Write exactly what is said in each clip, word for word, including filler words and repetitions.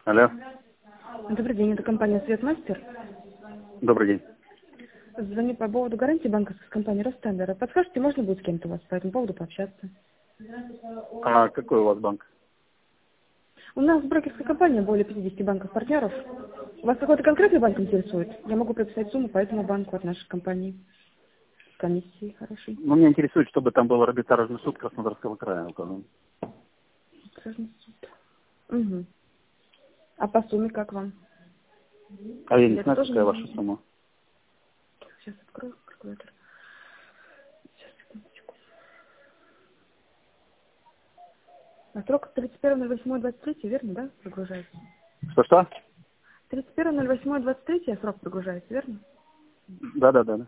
Алло. Добрый день, это компания «Светмастер». Добрый день. Звоню по поводу гарантии банковской компании «Ростендер». Подскажите, можно будет с кем-то у вас по этому поводу пообщаться? А какой у вас банк? У нас брокерская компания, более пятидесяти банков-партнеров. Вас какой-то конкретный банк интересует? Я могу прописать сумму по этому банку от нашей компании. С комиссией хорошей. Ну, меня интересует, чтобы там был арбитражный суд Краснодарского края указан. Арбитражный суд. Угу. А по сумме как вам? А я не Или это знаю, тоже какая не ваша важно? сумма. Сейчас открою калькулятор. Сейчас, секундочку. На срок тридцать первое ноль восьмое двадцать третье, верно, да, прогружается? Что-что? тридцать первое ноль восьмое двадцать третье срок прогружается, верно? Да-да-да.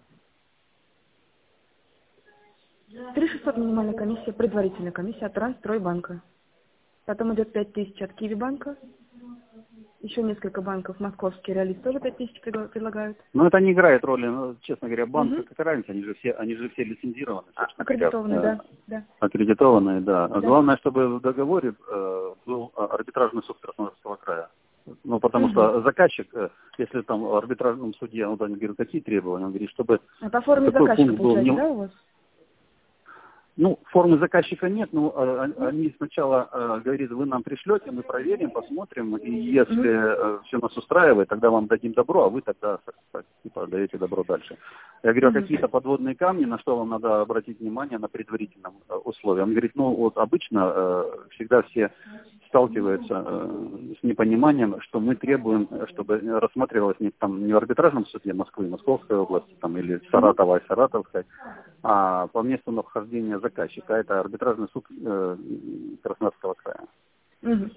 три шестьсот минимальная комиссия, предварительная комиссия от Трансстройбанка. Потом идет пять тысяч от Киви-банка. Еще несколько банков, московские реалист тоже пять тысяч предла- предлагают. Ну, это не играет роли, ну, честно говоря, банк, Угу. какая разница, они же все, они же все лицензированы, А, собственно говоря, аккредитованные, э, да, да, аккредитованные, да. А да. главное, чтобы в договоре э, был а, арбитражный суд Краснодарского края. Ну, потому Угу. что заказчик, э, если там в арбитражном суде, он там говорит, какие требования, он говорит, чтобы А по форме такой заказчика пункт был получается, не, да, у вас? ну, формы заказчика нет, но э, Нет? они сначала э, говорят, вы нам пришлете, мы проверим, посмотрим, и Угу. если все нас устраивает, тогда вам дадим добро, а вы тогда так, так, типа даете добро дальше. Я говорю, а Угу. какие-то подводные камни, на что вам надо обратить внимание на предварительном э, условии? Он говорит, ну вот обычно э, всегда все сталкиваются э, с непониманием, что мы требуем, э, чтобы рассматривалось не, там, не в арбитражном суде Москвы, Московской области там, или Угу. Саратова и Саратовской, а по месту нахождения заказчика. Это арбитражный суд э, Краснодарского края. Угу.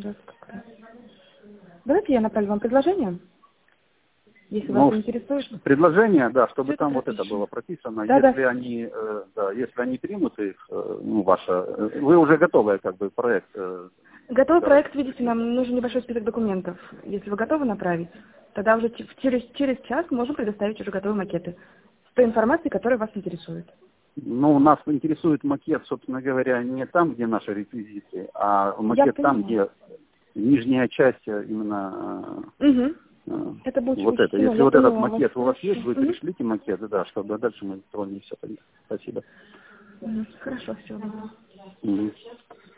Давайте я направлю вам предложение, если вас Ну, заинтересует. предложение, да, чтобы Все это там вот это пропишем. было прописано. Да, да. Если они, э, да, если они примут их, э, ну, ваше, э, вы уже готовы, как бы, проект. Э, Готовый да. проект, видите, нам нужен небольшой список документов. Если вы готовы направить, тогда уже ч- через, через час можем предоставить уже готовые макеты с той информацией, которая вас интересует. Ну, нас интересует макет, собственно говоря, не там, где наши реквизиты, а Я макет там, понимаю. где нижняя часть э, именно Угу. э, э, Это будет вот это. учтено, Если я вот этот поняла вас. макет у вас есть, Хорошо. вы Угу. пришлите макет, да, чтобы дальше мы не все. Спасибо. Угу. Хорошо, все. Мгм.